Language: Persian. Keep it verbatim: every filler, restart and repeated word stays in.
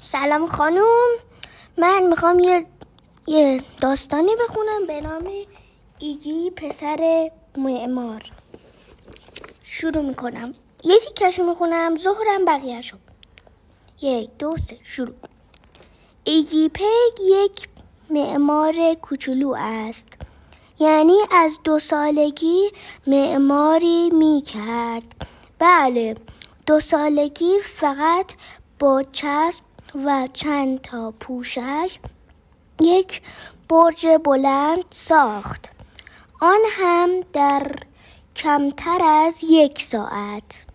سلام خانوم، من میخوام یه, یه داستانی بخونم به نام ایگی پسر معمار. شروع میکنم. یه تیکشو میخونم، ظهرم بقیهشو. یک دو سه شروع. ایگی پگ یک معمار کوچولو است. یعنی از دو سالگی معماری میکرد. بله، دو سالگی فقط با چسب و چند تا پوشک یک برج بلند ساخت، آن هم در کمتر از یک ساعت.